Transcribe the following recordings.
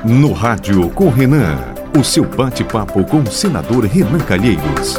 No Rádio com Renan, o seu bate-papo com o senador Renan Calheiros.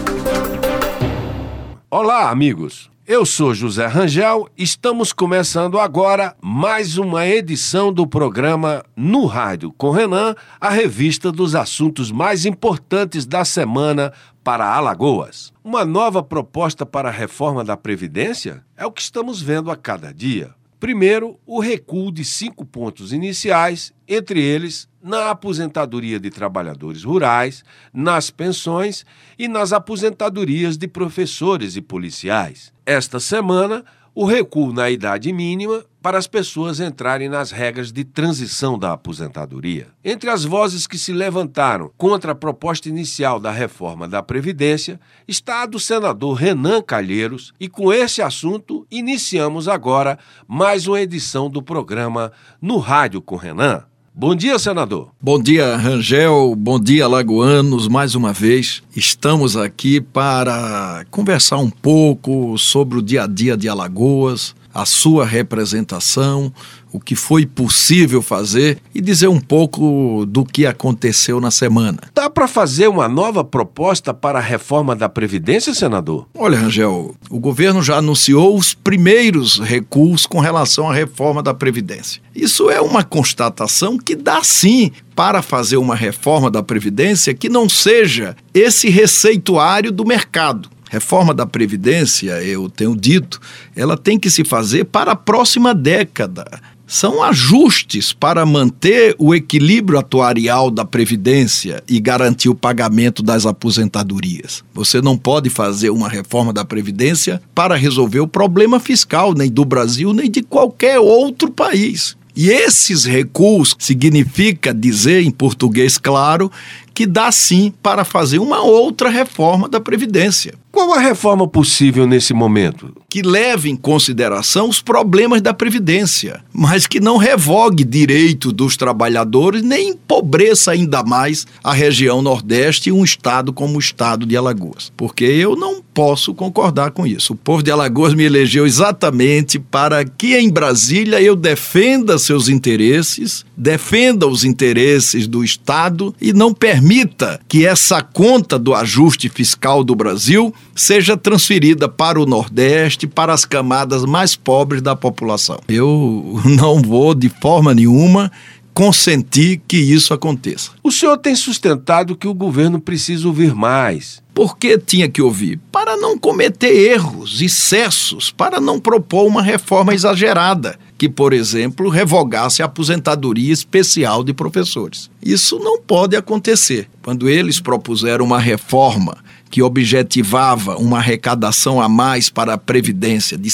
Olá, amigos. Eu sou José Rangel. Estamos começando agora mais uma edição do programa No Rádio com Renan, a revista dos assuntos mais importantes da semana para Alagoas. Uma nova proposta para a reforma da Previdência é o que estamos vendo a cada dia. Primeiro, o recuo de 5 pontos iniciais, entre eles na aposentadoria de trabalhadores rurais, nas pensões e nas aposentadorias de professores e policiais. Esta semana, o recuo na idade mínima para as pessoas entrarem nas regras de transição da aposentadoria. Entre as vozes que se levantaram contra a proposta inicial da reforma da Previdência está a do senador Renan Calheiros, e com esse assunto iniciamos agora mais uma edição do programa No Rádio com Renan. Bom dia, senador. Bom dia, Rangel. Bom dia, alagoanos. Mais uma vez, estamos aqui para conversar um pouco sobre o dia a dia de Alagoas, a sua representação, o que foi possível fazer e dizer um pouco do que aconteceu na semana. Dá para fazer uma nova proposta para a reforma da Previdência, senador? Olha, Rangel, o governo já anunciou os primeiros recuos com relação à reforma da Previdência. Isso é uma constatação que dá sim para fazer uma reforma da Previdência que não seja esse receituário do mercado. Reforma da Previdência, eu tenho dito, ela tem que se fazer para a próxima década. São ajustes para manter o equilíbrio atuarial da Previdência e garantir o pagamento das aposentadorias. Você não pode fazer uma reforma da Previdência para resolver o problema fiscal, nem do Brasil, nem de qualquer outro país. E esses recuos significa dizer, em português claro, que dá sim para fazer uma outra reforma da Previdência. Qual a reforma possível nesse momento? Que leve em consideração os problemas da Previdência, mas que não revogue direitos dos trabalhadores nem empobreça ainda mais a região Nordeste e um estado como o estado de Alagoas. Porque eu não posso concordar com isso. O povo de Alagoas me elegeu exatamente para que em Brasília eu defenda seus interesses, defenda os interesses do estado e não permita que essa conta do ajuste fiscal do Brasil seja transferida para o Nordeste, para as camadas mais pobres da população. Eu não vou, de forma nenhuma, consentir que isso aconteça. O senhor tem sustentado que o governo precisa ouvir mais. Por que tinha que ouvir? Para não cometer erros, excessos, para não propor uma reforma exagerada, que, por exemplo, revogasse a aposentadoria especial de professores. Isso não pode acontecer. Quando eles propuseram uma reforma que objetivava uma arrecadação a mais para a Previdência de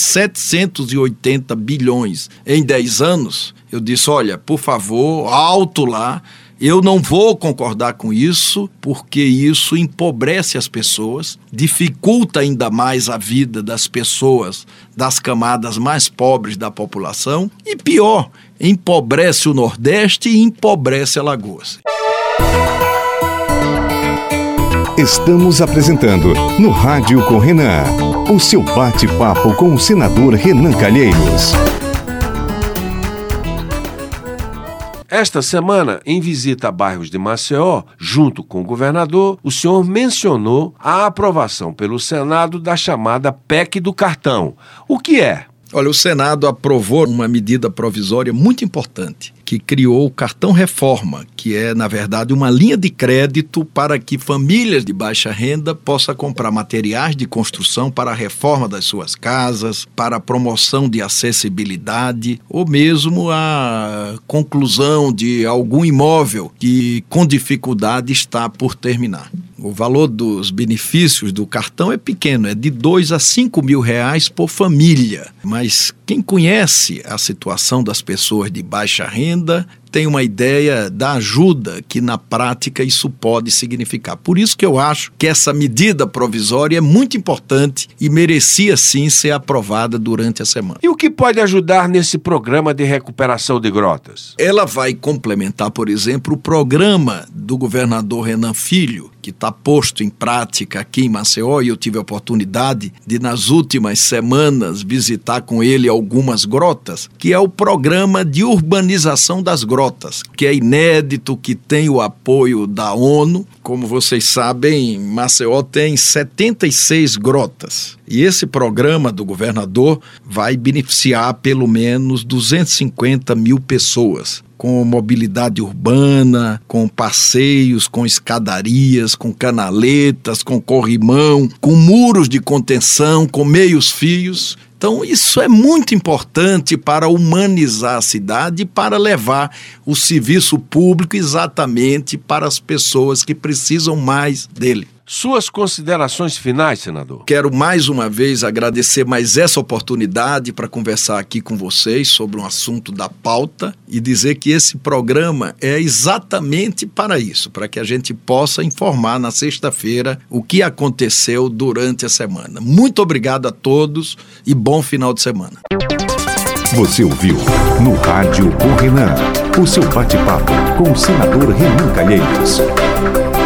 780 bilhões em 10 anos, eu disse, olha, por favor, alto lá, eu não vou concordar com isso, porque isso empobrece as pessoas, dificulta ainda mais a vida das pessoas, das camadas mais pobres da população e, pior, empobrece o Nordeste e empobrece Alagoas. Estamos apresentando No Rádio com Renan, o seu bate-papo com o senador Renan Calheiros. Esta semana, em visita a bairros de Maceió, junto com o governador, o senhor mencionou a aprovação pelo Senado da chamada PEC do cartão. O que é? Olha, o Senado aprovou uma medida provisória muito importante, que criou o Cartão Reforma, que é, na verdade, uma linha de crédito para que famílias de baixa renda possam comprar materiais de construção para a reforma das suas casas, para a promoção de acessibilidade ou mesmo a conclusão de algum imóvel que com dificuldade está por terminar. O valor dos benefícios do cartão é pequeno, é de 2 a 5 mil reais por família. Mas quem conhece a situação das pessoas de baixa renda tem uma ideia da ajuda que na prática isso pode significar. Por isso que eu acho que essa medida provisória é muito importante e merecia sim ser aprovada durante a semana. E o que pode ajudar nesse programa de recuperação de grotas? Ela vai complementar, por exemplo, o programa do governador Renan Filho, que está posto em prática aqui em Maceió, e eu tive a oportunidade de, nas últimas semanas, visitar com ele algumas grotas, que é o programa de urbanização das grotas. grotas, que é inédito, que tem o apoio da ONU. Como vocês sabem, Maceió tem 76 grotas. E esse programa do governador vai beneficiar pelo menos 250 mil pessoas, com mobilidade urbana, com passeios, com escadarias, com canaletas, com corrimão, com muros de contenção, com meios-fios. Então, isso é muito importante para humanizar a cidade e para levar o serviço público exatamente para as pessoas que precisam mais dele. Suas considerações finais, senador? Quero mais uma vez agradecer mais essa oportunidade para conversar aqui com vocês sobre um assunto da pauta e dizer que esse programa é exatamente para isso, para que a gente possa informar na sexta-feira o que aconteceu durante a semana. Muito obrigado a todos e bom final de semana. Você ouviu no Rádio com Renan, o seu bate-papo com o senador Renan Calheiros.